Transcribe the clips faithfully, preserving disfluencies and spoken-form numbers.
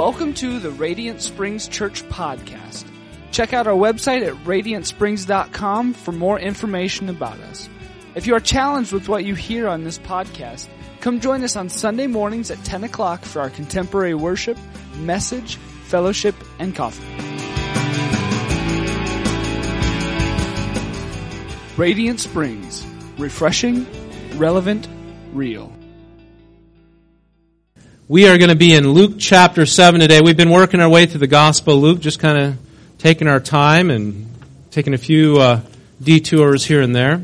Welcome to the Radiant Springs Church Podcast. Check out our website at radiant springs dot com for more information about us. If you are challenged with what you hear on this podcast, come join us on Sunday mornings at ten o'clock for our contemporary worship, message, fellowship, and coffee. Radiant Springs. Refreshing, relevant, real. We are going to be in Luke chapter seven today. We've been working our way through the Gospel of Luke, just kind of taking our time and taking a few uh, detours here and there.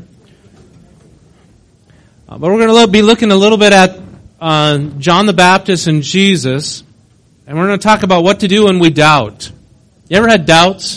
Uh, but we're going to be looking a little bit at uh, John the Baptist and Jesus, and we're going to talk about what to do when we doubt. You ever had doubts?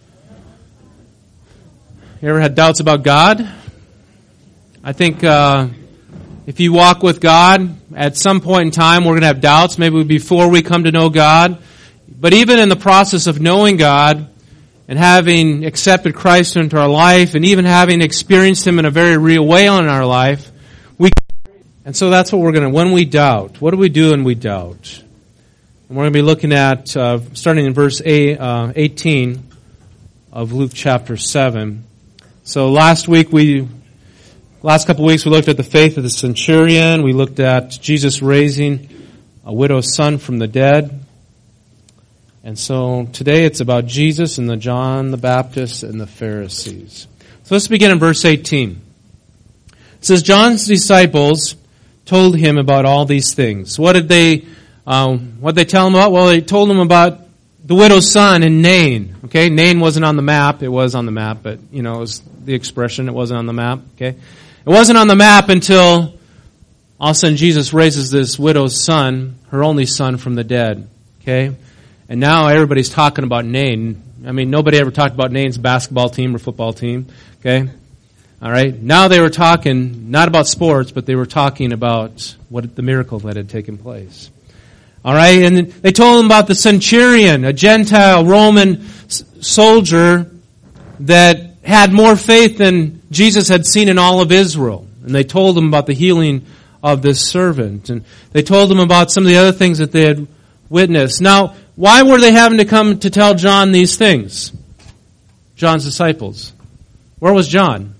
You ever had doubts about God? I think uh, if you walk with God, at some point in time we're going to have doubts, maybe before we come to know God. But even in the process of knowing God and having accepted Christ into our life and even having experienced Him in a very real way in our life, we and so that's what we're going to, when we doubt, what do we do when we doubt? And we're going to be looking at, uh, starting in verse eight, uh, eighteen of Luke chapter seven. So last week we Last couple of weeks we looked at the faith of the centurion. We looked at Jesus raising a widow's son from the dead. And so today it's about Jesus and the John the Baptist and the Pharisees. So let's begin in verse eighteen. It says, John's disciples told him about all these things. What did they, um, what did they tell him about? Well, they told him about the widow's son in Nain. Okay, Nain wasn't on the map. It was on the map, but you know, it was the expression. It wasn't on the map. Okay. It wasn't on the map until all of a sudden Jesus raises this widow's son, her only son, from the dead. Okay? And now everybody's talking about Nain. I mean, nobody ever talked about Nain's basketball team or football team. Okay? All right? Now they were talking not about sports, but they were talking about what the miracle that had taken place. All right? And they told him about the centurion, a Gentile Roman soldier that had more faith than Jesus had seen in all of Israel. And they told him about the healing of this servant. And they told him about some of the other things that they had witnessed. Now, why were they having to come to tell John these things? John's disciples. Where was John?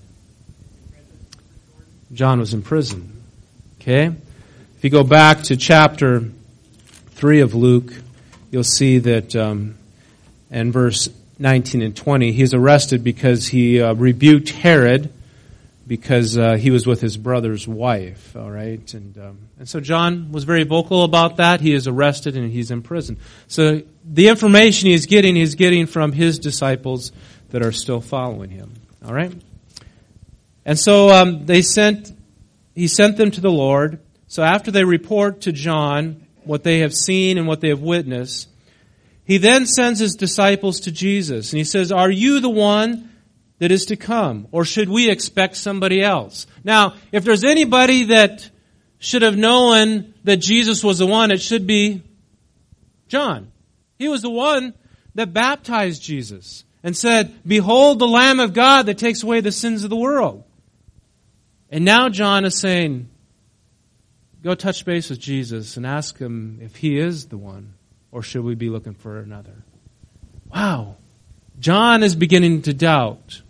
John was in prison. Okay? If you go back to chapter three of Luke, you'll see that um, in verse nineteen and twenty, he's arrested because he uh, rebuked Herod because uh, he was with his brother's wife, all right? And um, and so John was very vocal about that. He is arrested and he's in prison. So the information he's getting, he's getting from his disciples that are still following him, all right? And so um, they sent, he sent them to the Lord. So after they report to John what they have seen and what they have witnessed, he then sends his disciples to Jesus, and he says, are you the one that is to come, or should we expect somebody else? Now, if there's anybody that should have known that Jesus was the one, it should be John. He was the one that baptized Jesus and said, behold the Lamb of God that takes away the sins of the world. And now John is saying, go touch base with Jesus and ask him if he is the one. Or should we be looking for another? Wow. John is beginning to doubt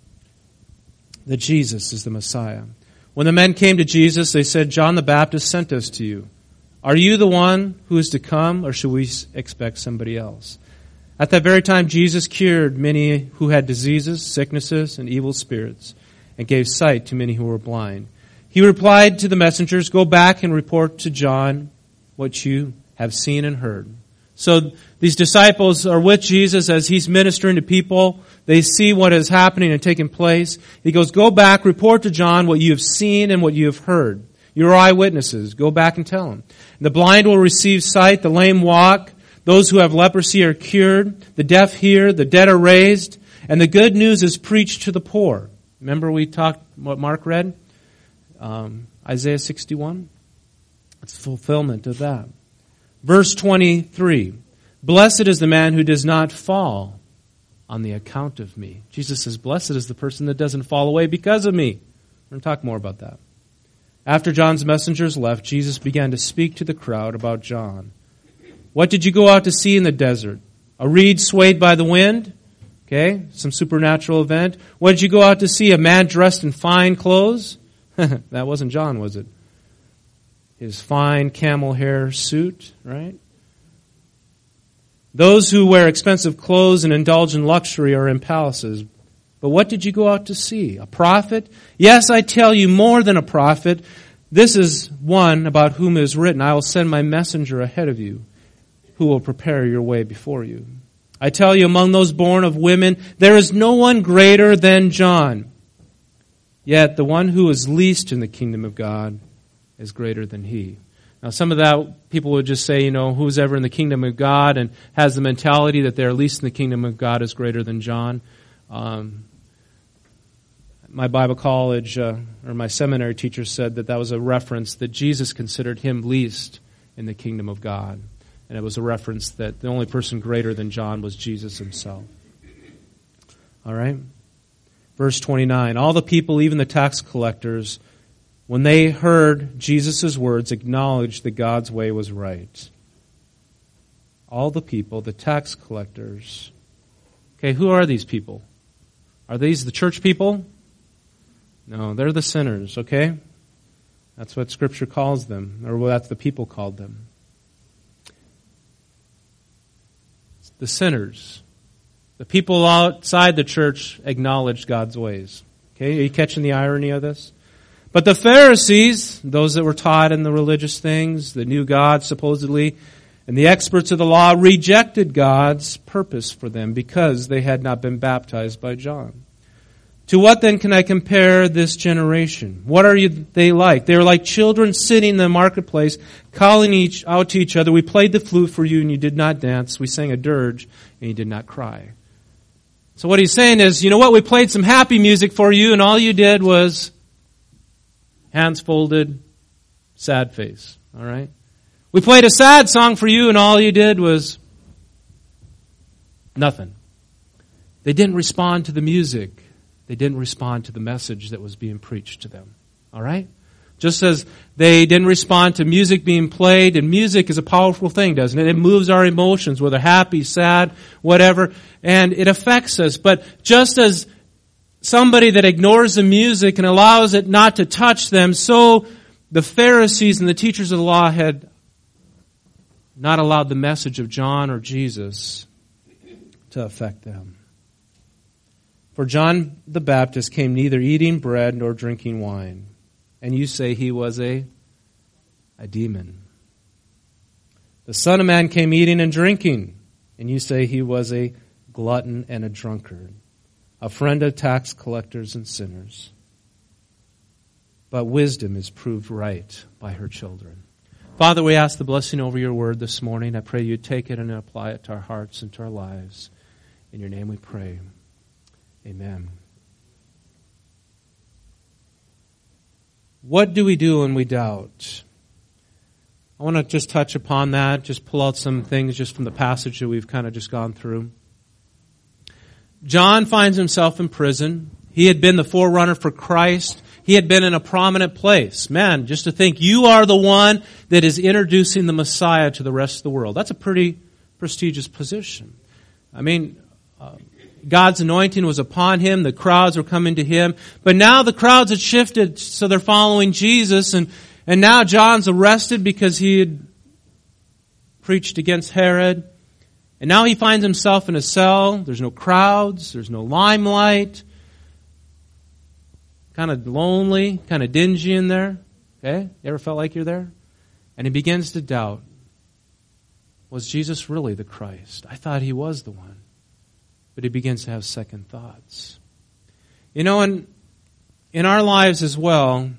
that Jesus is the Messiah. When the men came to Jesus, they said, John the Baptist sent us to you. Are you the one who is to come, or should we expect somebody else? At that very time, Jesus cured many who had diseases, sicknesses, and evil spirits, and gave sight to many who were blind. He replied to the messengers, go back and report to John what you have seen and heard. So these disciples are with Jesus as He's ministering to people. They see what is happening and taking place. He goes, go back, report to John what you have seen and what you have heard. You're eyewitnesses. Go back and tell him. The blind will receive sight, the lame walk, those who have leprosy are cured, the deaf hear, the dead are raised, and the good news is preached to the poor. Remember we talked what Mark read? Um, Isaiah sixty-one? It's the fulfillment of that. Verse twenty-three, blessed is the man who does not fall on the account of me. Jesus says, blessed is the person that doesn't fall away because of me. We're going to talk more about that. After John's messengers left, Jesus began to speak to the crowd about John. What did you go out to see in the desert? A reed swayed by the wind? Okay, some supernatural event. What did you go out to see? A man dressed in fine clothes? That wasn't John, was it? His fine camel hair suit, right? Those who wear expensive clothes and indulge in luxury are in palaces. But what did you go out to see? A prophet? Yes, I tell you, more than a prophet. This is one about whom it is written, I will send my messenger ahead of you, who will prepare your way before you. I tell you, among those born of women, there is no one greater than John. Yet the one who is least in the kingdom of God is greater than he. Now, some of that, people would just say, you know, who's ever in the kingdom of God and has the mentality that they're least in the kingdom of God is greater than John. Um, my Bible college, uh, or my seminary teacher said that that was a reference that Jesus considered him least in the kingdom of God. And it was a reference that the only person greater than John was Jesus himself. All right? Verse twenty-nine, all the people, even the tax collectors, when they heard Jesus' words, acknowledged that God's way was right. All the people, the tax collectors. Okay, who are these people? Are these the church people? No, they're the sinners, okay? That's what Scripture calls them, or that's the people called them. The sinners. The people outside the church acknowledged God's ways. Okay, are you catching the irony of this? But the Pharisees, those that were taught in the religious things, that knew God supposedly, and the experts of the law rejected God's purpose for them because they had not been baptized by John. To what then can I compare this generation? What are you, they like? They are like children sitting in the marketplace, calling each out to each other. We played the flute for you and you did not dance. We sang a dirge and you did not cry. So what he's saying is, you know what? We played some happy music for you and all you did was hands folded, sad face. All right? We played a sad song for you and all you did was nothing. They didn't respond to the music. They didn't respond to the message that was being preached to them. All right? Just as they didn't respond to music being played, and music is a powerful thing, doesn't it? It moves our emotions, whether happy, sad, whatever, and it affects us. But just as somebody that ignores the music and allows it not to touch them, so the Pharisees and the teachers of the law had not allowed the message of John or Jesus to affect them. For John the Baptist came neither eating bread nor drinking wine. And you say he was a, a demon. The Son of Man came eating and drinking. And you say he was a glutton and a drunkard, a friend of tax collectors and sinners. But wisdom is proved right by her children. Father, we ask the blessing over your word this morning. I pray you take it and apply it to our hearts and to our lives. In your name we pray. Amen. What do we do when we doubt? I want to just touch upon that, just pull out some things just from the passage that we've kind of just gone through. John finds himself in prison. He had been the forerunner for Christ. He had been in a prominent place. Man, just to think you are the one that is introducing the Messiah to the rest of the world. That's a pretty prestigious position. I mean, uh, God's anointing was upon him. The crowds were coming to him. But now the crowds had shifted, so they're following Jesus. And, and now John's arrested because he had preached against Herod. And now he finds himself in a cell. There's no crowds. There's no limelight. Kind of lonely, kind of dingy in there. Okay? You ever felt like you're there? And he begins to doubt. Was Jesus really the Christ? I thought he was the one. But he begins to have second thoughts. You know, and in our lives as well,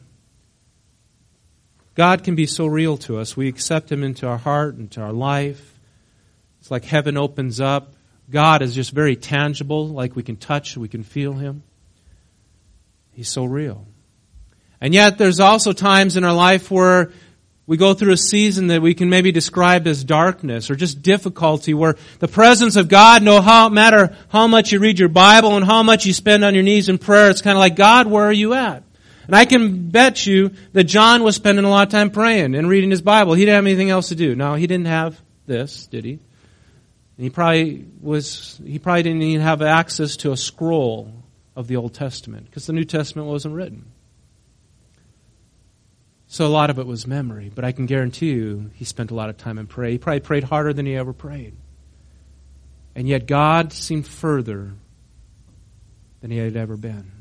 God can be so real to us. We accept him into our heart, into our life. It's like heaven opens up. God is just very tangible, like we can touch, we can feel him. He's so real. And yet there's also times in our life where we go through a season that we can maybe describe as darkness or just difficulty, where the presence of God, no how, matter how much you read your Bible and how much you spend on your knees in prayer, it's kind of like, God, where are you at? And I can bet you that John was spending a lot of time praying and reading his Bible. He didn't have anything else to do. No, he didn't have this, did he? And he probably was. He probably didn't even have access to a scroll of the Old Testament because the New Testament wasn't written. So a lot of it was memory. But I can guarantee you, he spent a lot of time in prayer. He probably prayed harder than he ever prayed. And yet God seemed further than he had ever been.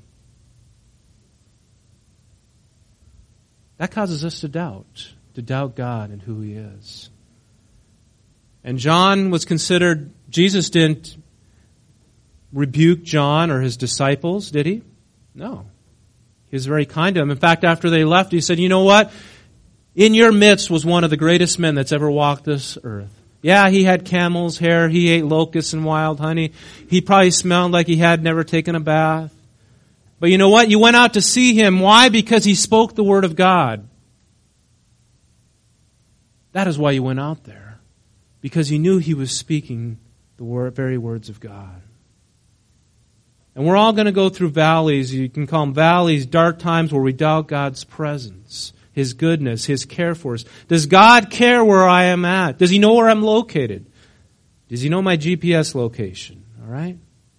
That causes us to doubt, to doubt God and who he is. And John was considered, Jesus didn't rebuke John or his disciples, did he? No. He was very kind to them. In fact, after they left, he said, you know what? In your midst was one of the greatest men that's ever walked this earth. Yeah, he had camel's hair. He ate locusts and wild honey. He probably smelled like he had never taken a bath. But you know what? You went out to see him. Why? Because he spoke the word of God. That is why you went out there. Because you knew he was speaking the word, very words of God. And we're all going to go through valleys. You can call them valleys, dark times where we doubt God's presence, his goodness, his care for us. Does God care where I am at? Does he know where I'm located? Does he know my G P S location? All right?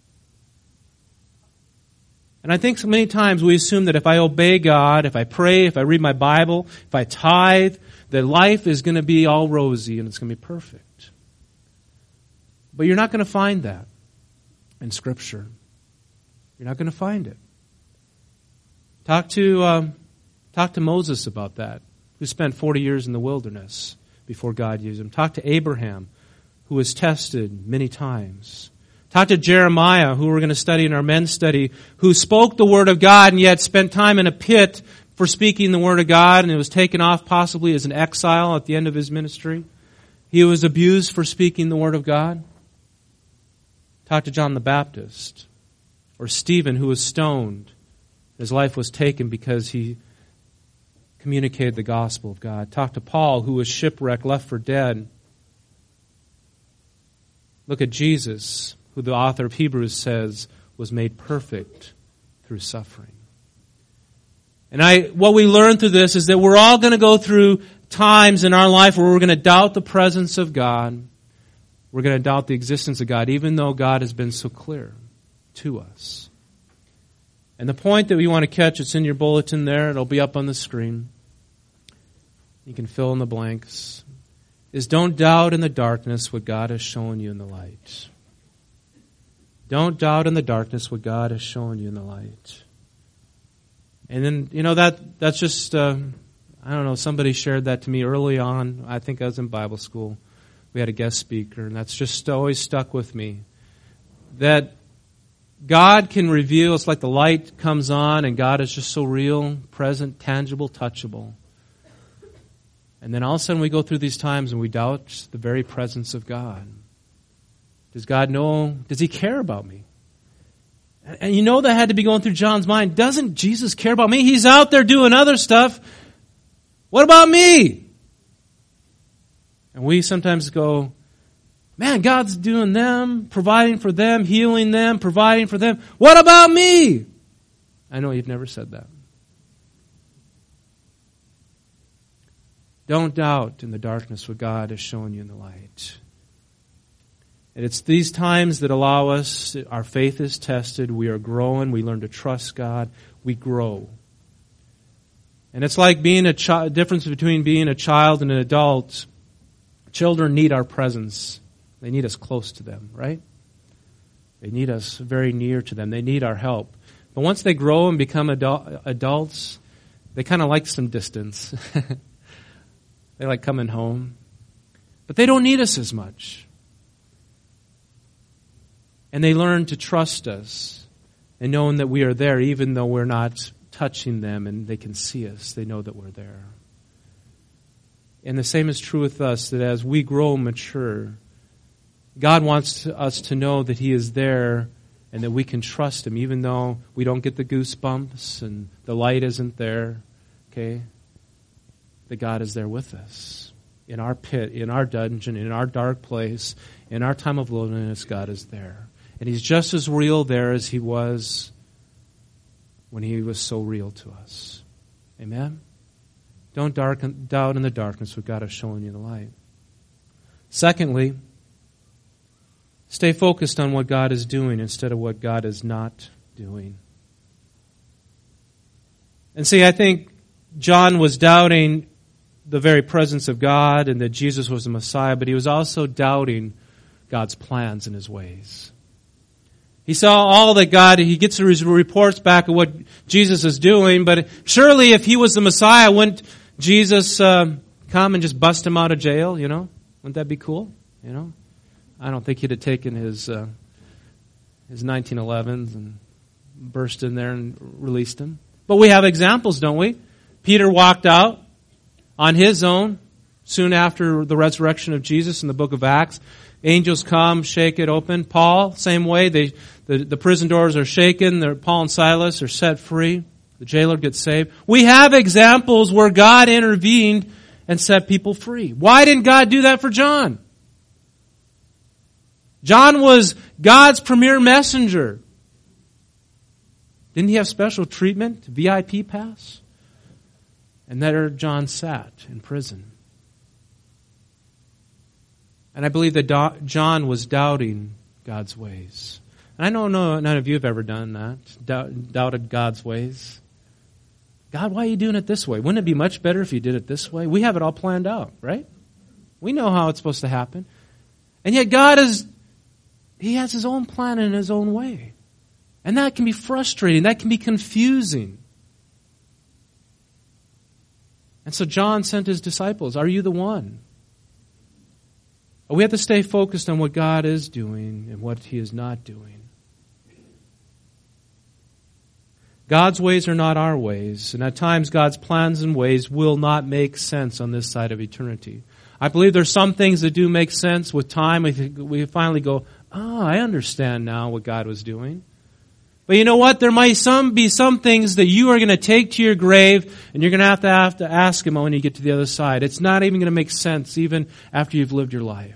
And I think so many times we assume that if I obey God, if I pray, if I read my Bible, if I tithe, that life is going to be all rosy and it's going to be perfect. But you're not going to find that in Scripture. You're not going to find it. Talk to um, talk to Moses about that, who spent forty years in the wilderness before God used him. Talk to Abraham, who was tested many times. Talk to Jeremiah, who we're going to study in our men's study, who spoke the Word of God and yet spent time in a pit for speaking the Word of God, and it was taken off possibly as an exile at the end of his ministry. He was abused for speaking the Word of God. Talk to John the Baptist. Or Stephen, who was stoned. His life was taken because he communicated the gospel of God. Talk to Paul, who was shipwrecked, left for dead. Look at Jesus, who the author of Hebrews says was made perfect through suffering. And I, what we learn through this is that we're all going to go through times in our life where we're going to doubt the presence of God. We're going to doubt the existence of God, even though God has been so clear to us. And the point that we want to catch, it's in your bulletin there, it'll be up on the screen. You can fill in the blanks. Is don't doubt in the darkness what God has shown you in the light. Don't doubt in the darkness what God has shown you in the light. And then, you know, that that's just, uh, I don't know, somebody shared that to me early on. I think I was in Bible school. We had a guest speaker, and that's just always stuck with me. That God can reveal, it's like the light comes on, and God is just so real, present, tangible, touchable. And then all of a sudden we go through these times and we doubt the very presence of God. Does God know? Does he care about me? And you know that had to be going through John's mind. Doesn't Jesus care about me? He's out there doing other stuff. What about me? And we sometimes go, man, God's doing them, providing for them, healing them, providing for them. What about me? I know you've never said that. Don't doubt in the darkness what God has shown you in the light. And it's these times that allow us, our faith is tested, we are growing, we learn to trust God, we grow. And it's like being a child, difference between being a child and an adult. Children need our presence. They need us close to them, right? They need us very near to them. They need our help. But once they grow and become adult, adults, they kind of like some distance. They like coming home. But they don't need us as much. And they learn to trust us and knowing that we are there even though we're not touching them and they can see us. They know that we're there. And the same is true with us, that as we grow and mature, God wants us to know that he is there and that we can trust him even though we don't get the goosebumps and the light isn't there. Okay? That God is there with us. In our pit, in our dungeon, in our dark place, in our time of loneliness, God is there. And he's just as real there as he was when he was so real to us. Amen? Don't darken, doubt in the darkness what God has shown you in the light. Secondly, stay focused on what God is doing instead of what God is not doing. And see, I think John was doubting the very presence of God and that Jesus was the Messiah, but he was also doubting God's plans and His ways. He saw all that God, he gets his reports back of what Jesus is doing, but surely if he was the Messiah, wouldn't Jesus uh, come and just bust him out of jail, you know? Wouldn't that be cool, you know? I don't think he'd have taken his uh, his nineteen elevens and burst in there and released him. But we have examples, don't we? Peter walked out on his own soon after the resurrection of Jesus in the book of Acts. Angels come, shake it open. Paul, same way. They, the, the prison doors are shaken. They're, Paul and Silas are set free. The jailer gets saved. We have examples where God intervened and set people free. Why didn't God do that for John? John was God's premier messenger. Didn't he have special treatment, V I P pass? And there John sat in prison. And I believe that Do- John was doubting God's ways. And I know no, none of you have ever done that, doubt, doubted God's ways. God, why are you doing it this way? Wouldn't it be much better if you did it this way? We have it all planned out, right? We know how it's supposed to happen. And yet God is, He has His own plan in His own way. And that can be frustrating. That can be confusing. And so John sent his disciples, are you the one? We have to stay focused on what God is doing and what He is not doing. God's ways are not our ways, and at times God's plans and ways will not make sense on this side of eternity. I believe there's some things that do make sense with time. We, we finally go, oh, I understand now what God was doing. But you know what? There might some be some things that you are going to take to your grave, and you're going to have to have to ask Him when you get to the other side. It's not even going to make sense even after you've lived your life.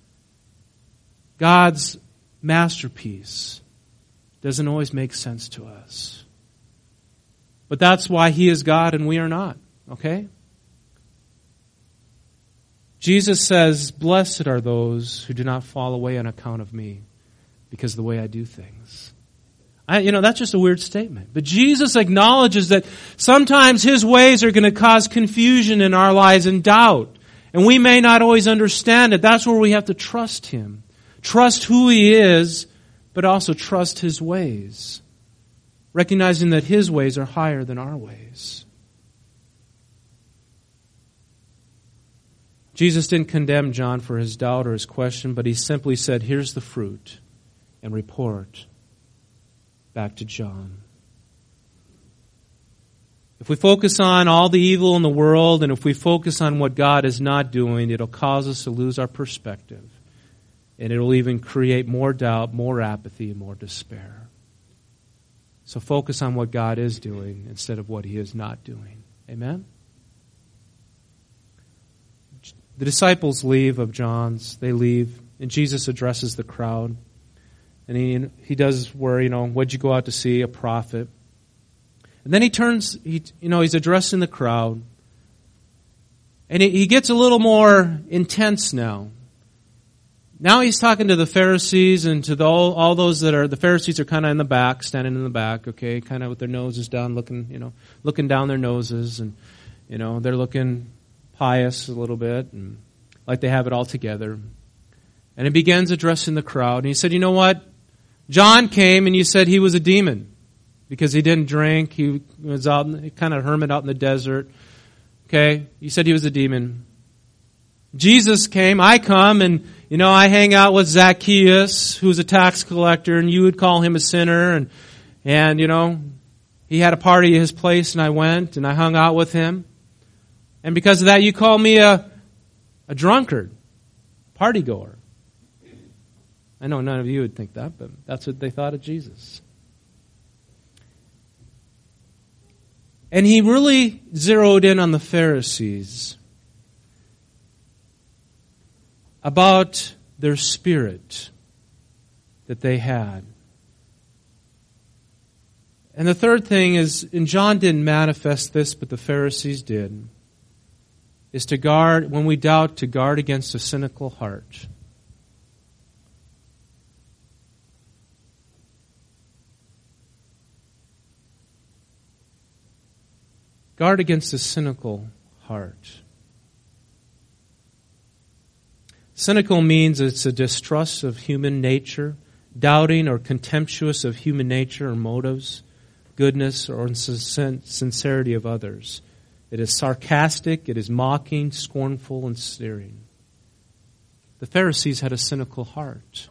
God's masterpiece doesn't always make sense to us. But that's why He is God and we are not. Okay? Jesus says, blessed are those who do not fall away on account of me because of the way I do things. I, you know, that's just a weird statement. But Jesus acknowledges that sometimes His ways are going to cause confusion in our lives and doubt. And we may not always understand it. That's where we have to trust Him. Trust who He is, but also trust His ways. Recognizing that His ways are higher than our ways. Jesus didn't condemn John for his doubt or his question, but He simply said, here's the fruit, and report back to John. If we focus on all the evil in the world, and if we focus on what God is not doing, it'll cause us to lose our perspective. And it'll even create more doubt, more apathy, and more despair. So focus on what God is doing instead of what He is not doing. Amen? The disciples leave of John's. They leave, and Jesus addresses the crowd. And he he does where, you know, what'd you go out to see? A prophet. And then he turns, he, you know, he's addressing the crowd. And he, he gets a little more intense now. Now he's talking to the Pharisees and to the, all, all those that are, the Pharisees are kind of in the back, standing in the back, okay, kind of with their noses down, looking, you know, looking down their noses, and, you know, they're looking pious a little bit, and like they have it all together. And he begins addressing the crowd, and he said, you know what? John came and you said he was a demon because he didn't drink, he was out, kind of hermit out in the desert, okay? You said he was a demon. Jesus came, I come, and, you know, I hang out with Zacchaeus, who's a tax collector, and you would call him a sinner, and, and, you know, he had a party at his place, and I went, and I hung out with him. And because of that, you call me a, a drunkard, party goer. I know none of you would think that, but that's what they thought of Jesus. And he really zeroed in on the Pharisees about their spirit that they had. And the third thing is, and John didn't manifest this, but the Pharisees did. is to guard, when we doubt, to guard against a cynical heart. Guard against a cynical heart. Cynical means it's a distrust of human nature, doubting or contemptuous of human nature or motives, goodness or sincerity of others. It is sarcastic, it is mocking, scornful, and sneering. The Pharisees had a cynical heart.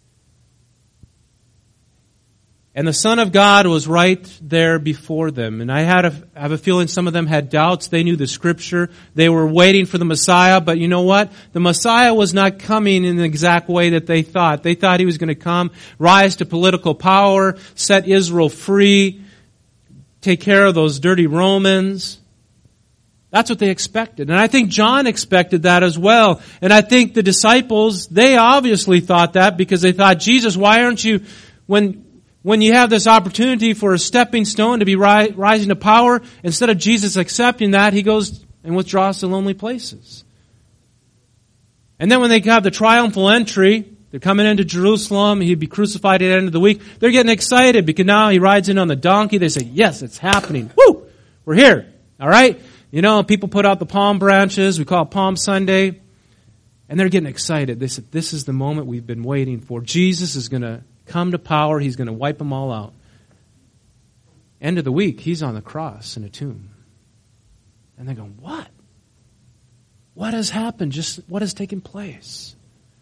And the Son of God was right there before them. And I had a, I have a feeling some of them had doubts. They knew the Scripture. They were waiting for the Messiah. But you know what? The Messiah was not coming in the exact way that they thought. They thought He was going to come, rise to political power, set Israel free, take care of those dirty Romans. That's what they expected. And I think John expected that as well. And I think the disciples, they obviously thought that because they thought, Jesus, why aren't you, when... When you have this opportunity for a stepping stone to be ri- rising to power, instead of Jesus accepting that, He goes and withdraws to lonely places. And then when they have the triumphal entry, they're coming into Jerusalem, He'd be crucified at the end of the week, they're getting excited because now He rides in on the donkey. They say, yes, it's happening. Woo! We're here. All right? You know, people put out the palm branches. We call it Palm Sunday. And they're getting excited. They said, this is the moment we've been waiting for. Jesus is going to come to power. He's going to wipe them all out. End of the week, He's on the cross in a tomb. And they're going, what? What has happened? Just what has taken place?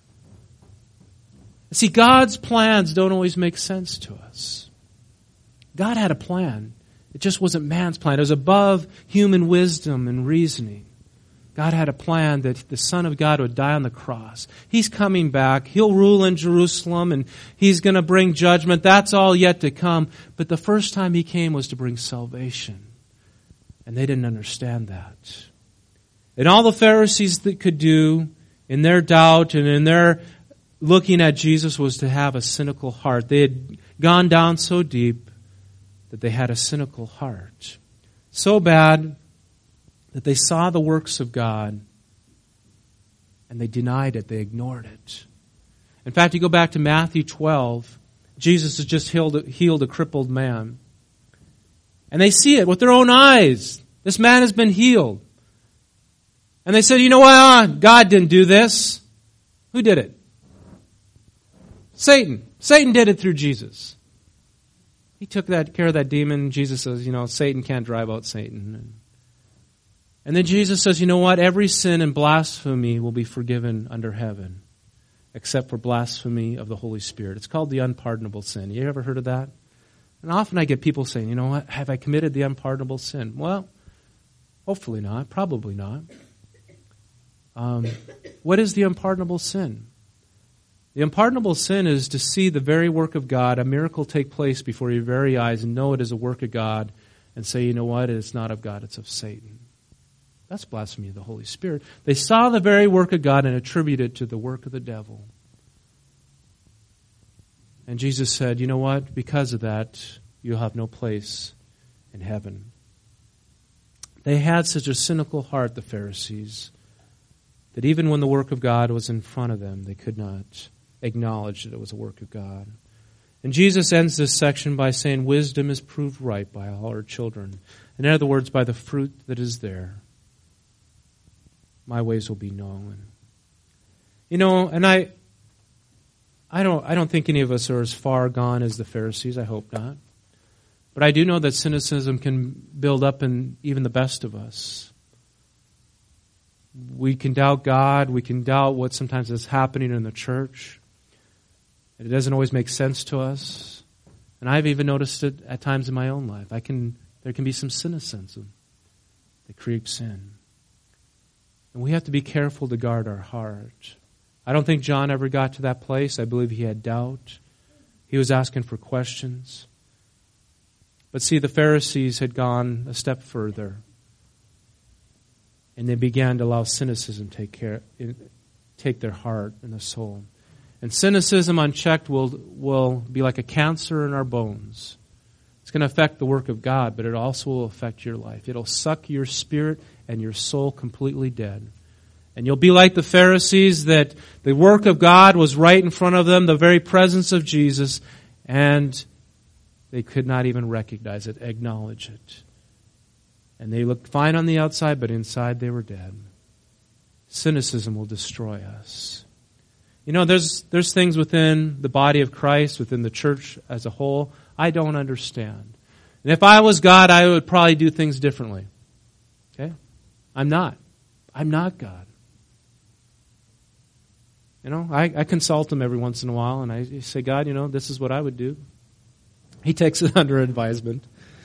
See, God's plans don't always make sense to us. God had a plan. It just wasn't man's plan. It was above human wisdom and reasoning. God had a plan that the Son of God would die on the cross. He's coming back. He'll rule in Jerusalem and He's going to bring judgment. That's all yet to come. But the first time He came was to bring salvation. And they didn't understand that. And all the Pharisees that could do in their doubt and in their looking at Jesus was to have a cynical heart. They had gone down so deep that they had a cynical heart. So bad that they saw the works of God and they denied it. They ignored it. In fact, you go back to Matthew twelve, Jesus has just healed, healed a crippled man. And they see it with their own eyes. This man has been healed. And they said, you know what? God didn't do this. Who did it? Satan. Satan did it through Jesus. He took that care of that demon. Jesus says, you know, Satan can't drive out Satan. And then Jesus says, you know what? Every sin and blasphemy will be forgiven under heaven, except for blasphemy of the Holy Spirit. It's called the unpardonable sin. You ever heard of that? And often I get people saying, you know what? Have I committed the unpardonable sin? Well, hopefully not. Probably not. Um, what is the unpardonable sin? The unpardonable sin is to see the very work of God, a miracle take place before your very eyes and know it is a work of God and say, you know what? It's not of God, it's of Satan. That's blasphemy of the Holy Spirit. They saw the very work of God and attributed it to the work of the devil. And Jesus said, you know what? Because of that, you'll have no place in heaven. They had such a cynical heart, the Pharisees, that even when the work of God was in front of them, they could not acknowledge that it was a work of God. And Jesus ends this section by saying, wisdom is proved right by all her children. In other words, by the fruit that is there. My ways will be known. You know, and I I don't I don't think any of us are as far gone as the Pharisees. I hope not. But I do know that cynicism can build up in even the best of us. We can doubt God. We can doubt what sometimes is happening in the church. It doesn't always make sense to us. And I've even noticed it at times in my own life. I can there can be some cynicism that creeps in. And we have to be careful to guard our heart. I don't think John ever got to that place. I believe he had doubt. He was asking for questions. But see, the Pharisees had gone a step further. And they began to allow cynicism take care, take their heart and their soul. And cynicism unchecked will, will be like a cancer in our bones. It's going to affect the work of God, but it also will affect your life. It'll suck your spirit and your soul completely dead. And you'll be like the Pharisees, that the work of God was right in front of them, the very presence of Jesus, and they could not even recognize it, acknowledge it. And they looked fine on the outside, but inside they were dead. Cynicism will destroy us. You know, there's there's things within the body of Christ, within the church as a whole, I don't understand. And if I was God, I would probably do things differently. Okay? I'm not. I'm not God. You know, I, I consult him every once in a while, and I say, God, you know, this is what I would do. He takes it under advisement.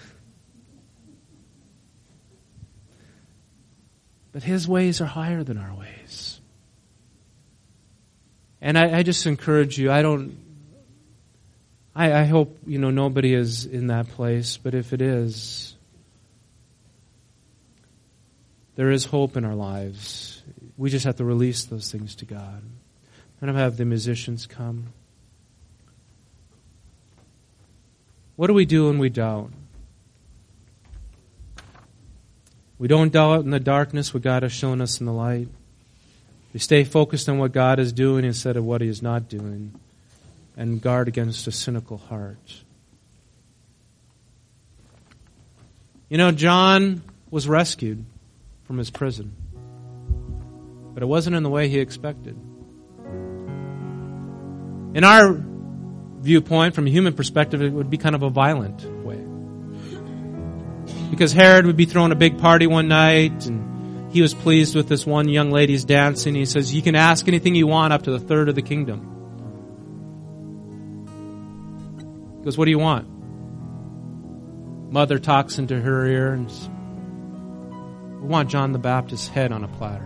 But his ways are higher than our ways. And I, I just encourage you, I don't, I, I hope, you know, nobody is in that place, but if it is, there is hope in our lives. We just have to release those things to God. I'm going to have the musicians come. What do we do when we doubt? We don't doubt in the darkness what God has shown us in the light. We stay focused on what God is doing instead of what He is not doing, and guard against a cynical heart. You know, John was rescued from his prison, but it wasn't in the way he expected. In our viewpoint, from a human perspective, it would be kind of a violent way. Because Herod would be throwing a big party one night, and he was pleased with this one young lady's dancing. He says, you can ask anything you want up to the third of the kingdom. He goes, what do you want? Mother talks into her ear and says, we want John the Baptist's head on a platter.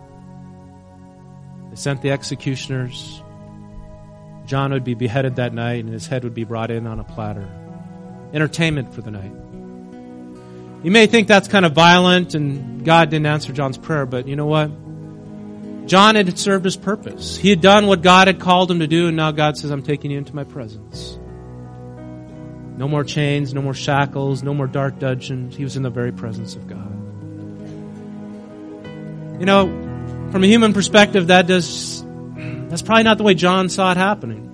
They sent the executioners. John would be beheaded that night, and his head would be brought in on a platter. Entertainment for the night. You may think that's kind of violent, and God didn't answer John's prayer, but you know what? John had served his purpose. He had done what God had called him to do, and now God says, I'm taking you into my presence. No more chains, no more shackles, no more dark dungeons. He was in the very presence of God. You know, from a human perspective, that does... That's probably not the way John saw it happening.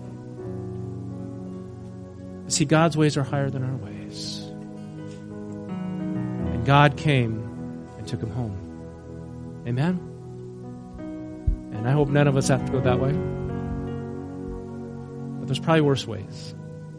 See, God's ways are higher than our ways. And God came and took him home. Amen? And I hope none of us have to go that way. But there's probably worse ways.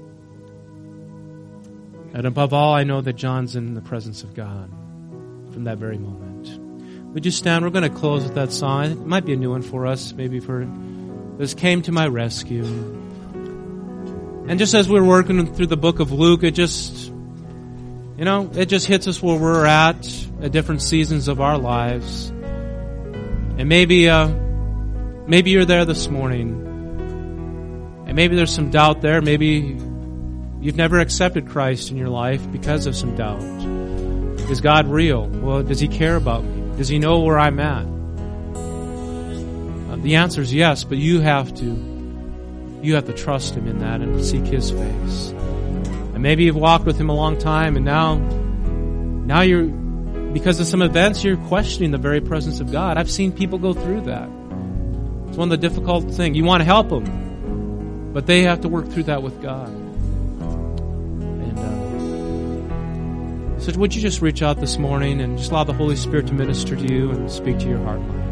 And above all, I know that John's in the presence of God from that very moment. Would you stand? We're going to close with that song. It might be a new one for us, maybe for this came to my rescue. And just as we're working through the book of Luke, it just, you know, it just hits us where we're at at different seasons of our lives. And maybe, uh, maybe you're there this morning, and maybe there's some doubt there. Maybe you've never accepted Christ in your life because of some doubt. Is God real? Well, does He care about me? Does He know where I'm at? Uh, the answer is yes, but you have to, you have to trust Him in that and seek His face. And maybe you've walked with Him a long time, and now, now you're, because of some events, you're questioning the very presence of God. I've seen people go through that. It's one of the difficult things. You want to help them, but they have to work through that with God. So would you just reach out this morning and just allow the Holy Spirit to minister to you and speak to your heart and life?